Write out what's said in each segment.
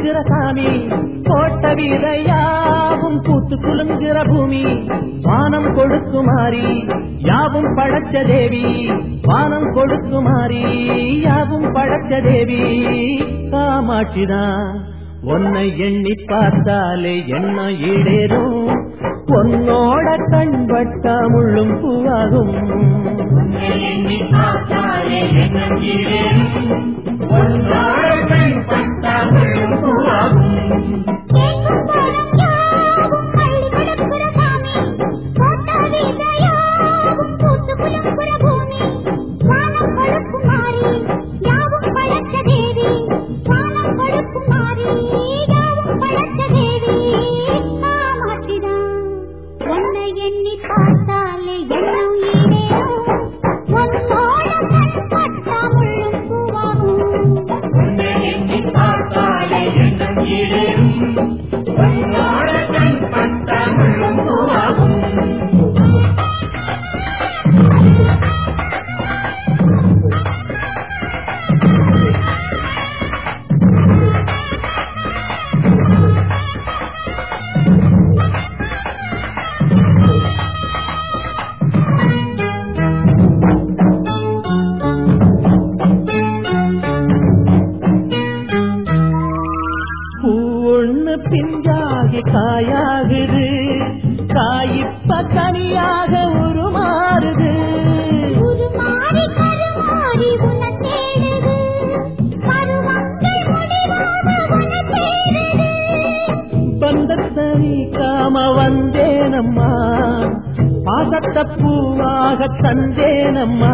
கொடுக்கிற சாமி போட்ட விதையாவும் பூத்து குலுங்குற பூமி வானம் கொடுக்குமாரி யாவும் படைச்ச தேவி வானம் கொடுக்குமாரி யாவும் படைச்ச தேவி காமாட்சிதான் உன்னை எண்ணி பார்த்தாலே என்ன ஈடேறும் பொன்னோட கண்பட்ட முள்ளும் பூவாகும் எண்ணி பார்த்தாலே என்ன ஈடேறும் பொன்னோட கண்பட்ட முள்ளும் பூவாகும் பிஞ்சாகி காயாகுது காயிப்ப கனியாக உருமாறுது பந்தத்தனி காம வந்தேனம்மா பாசத்த பூவாக தந்தேனம்மா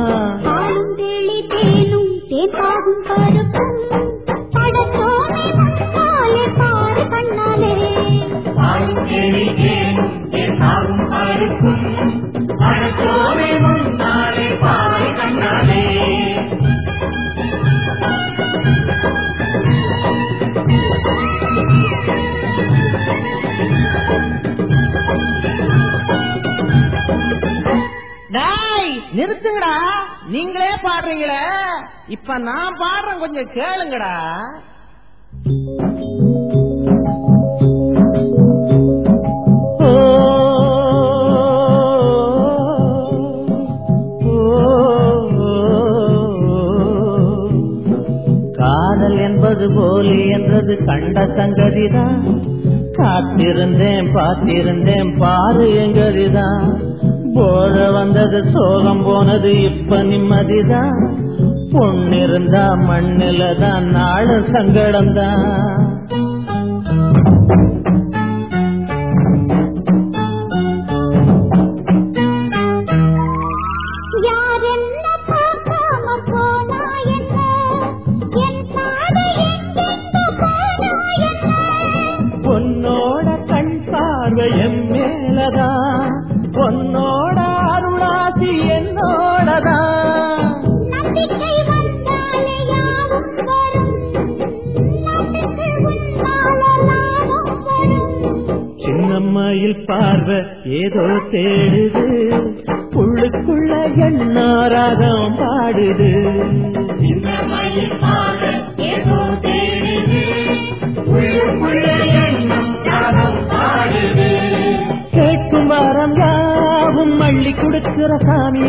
நிறுத்துங்கடா நீங்களே பாடுறீங்களே இப்ப நான் பாடுறேன் கொஞ்சம் கேளுங்கடா காதல் என்பது போலி என்றது கண்ட சங்கதிதான் காத்திருந்தேன் பார்த்திருந்தேன் பாரு எங்கதிதான் போத வந்தது சோகம் போனது இப்ப நிம்மதிதான் பொண்ணிருந்தா மண்ணில தான் நாடு சங்கடம்தான் பொன்னோட கண் பார்வை என் மேலதான் பொன்னோட அருளாசி என்னோடதான் சின்னம்மையில் பார்வை ஏதோ தேடுது உள்ளுக்குள்ள எண்ணாராகம் பாடுது சின்னம்மையில் பார்வை ஏதோ தேடுது உள்ளுக்குள்ள எண்ணாராகம் பாடுது கேட்கும் வாரம் யாவும் மள்ளி கொடுக்கிற சாமி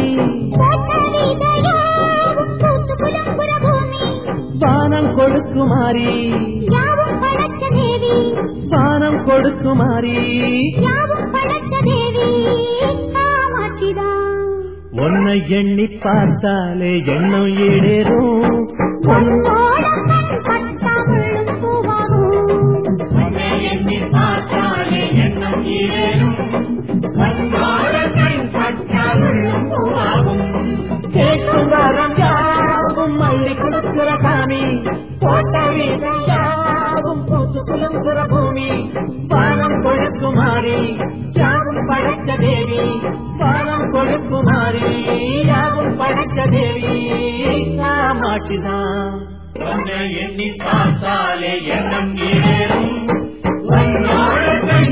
வானம் கொடுக்குமாரி வானம் கொடுக்குமாரி உன்னை எண்ணி பார்த்தாலே எண்ணம் ஈடேறும் எண்ணி பார்த்தாலே எண்ணம் ஈடேறும் கேட்கும் வாரம் யாவும் மள்ளி கொடுக்கிற சாமி போட்ட வீதையாவும் பூத்து குலுங்குற பூமி வானம் கொடுக்குமாரி யாவும் படைத்த தேவி வானம் கொடுக்குமாரி யாவும் படைத்த தேவி காமாட்சிதான் எண்ணி பார்த்தாலே எண்ணம் ஈடேறும்